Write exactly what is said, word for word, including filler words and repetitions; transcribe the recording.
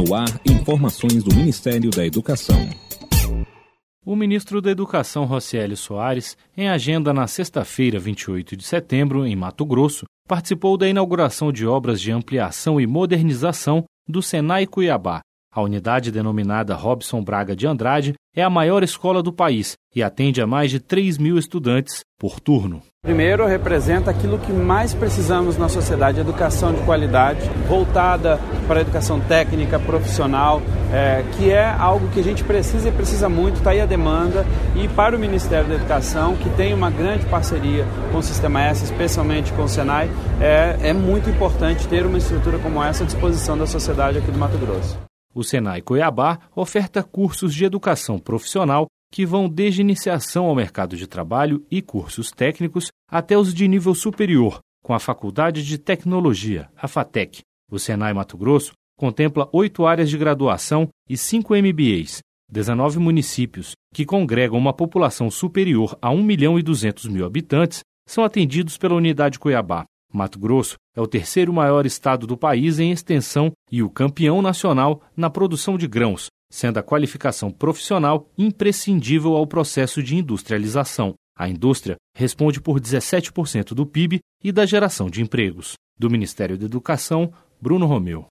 No ar, informações do Ministério da Educação. O ministro da Educação, Rocieli Soares, em agenda na sexta-feira, vinte e oito de setembro, em Mato Grosso, participou da inauguração de obras de ampliação e modernização do Senai Cuiabá. A unidade denominada Robson Braga de Andrade é a maior escola do país e atende a mais de três mil estudantes por turno. Primeiro, representa aquilo que mais precisamos na sociedade, educação de qualidade, voltada para a educação técnica, profissional, é, que é algo que a gente precisa e precisa muito, está aí a demanda. E para o Ministério da Educação, que tem uma grande parceria com o Sistema S, especialmente com o Senai, é, é muito importante ter uma estrutura como essa à disposição da sociedade aqui do Mato Grosso. O Senai Cuiabá oferta cursos de educação profissional que vão desde iniciação ao mercado de trabalho e cursos técnicos até os de nível superior, com a Faculdade de Tecnologia, a FATEC. O Senai Mato Grosso contempla oito áreas de graduação e cinco M B As, dezenove municípios, que congregam uma população superior a um milhão e duzentos mil habitantes, são atendidos pela Unidade Cuiabá. Mato Grosso é o terceiro maior estado do país em extensão e o campeão nacional na produção de grãos, sendo a qualificação profissional imprescindível ao processo de industrialização. A indústria responde por dezessete por cento do P I B e da geração de empregos. Do Ministério da Educação, Bruno Romeu.